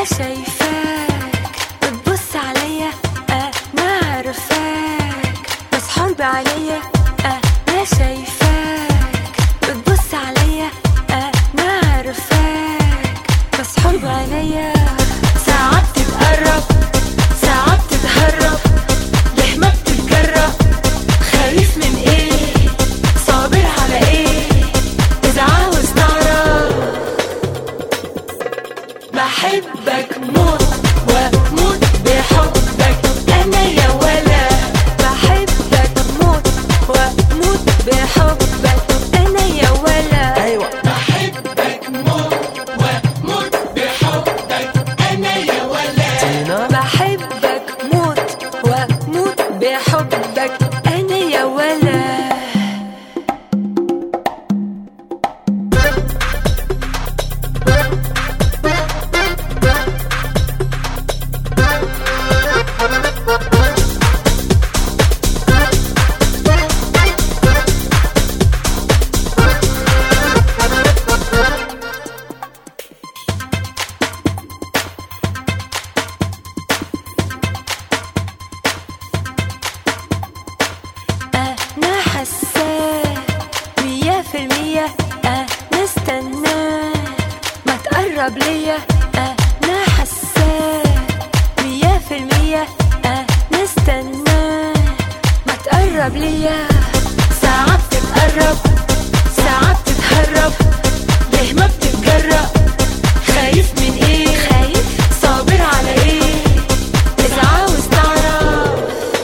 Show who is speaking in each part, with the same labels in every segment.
Speaker 1: أنا شايفاك بتبص عليا، أنا عارفاك بس حرب عليا. أنا شايفاك بتبص عليا، أنا عارفاك بس حرب عليا. ساعات تتقرب ساعات تتهرب، ليه ما بتتجرأ؟ خايف من ايه؟ صابر على ايه؟ إذا عاوز تعرف بحبك موت واموت بحبك انا يا ولا. بحبك موت واموت بحبك انا يا ولا.
Speaker 2: ايوه
Speaker 3: بحبك موت واموت بحبك انا يا ولا.
Speaker 2: تينا
Speaker 1: بحبك موت واموت بحبك انا يا ولا. أنا حساك 100%، أنا استناك ما تقرب ليا. أنا حساك 100%، أنا استناك ما تقرب ليا. ساعات تتقرب ساعات تتهرب، ليه ما بتتجرأ؟ خايف من ايه؟ خايف صابر على ايه؟ إذا عاوز تعرف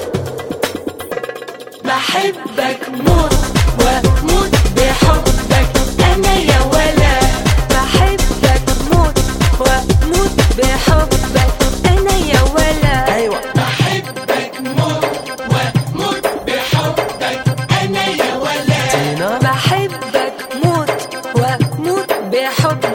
Speaker 1: بحبك موت واموت بحبك انا يا ولا. بحبك موت واموت بحبك انا يا ولا.
Speaker 2: ايوه
Speaker 3: بحبك موت واموت بحبك انا يا ولا.
Speaker 2: تينا
Speaker 1: بحبك موت واموت بحبك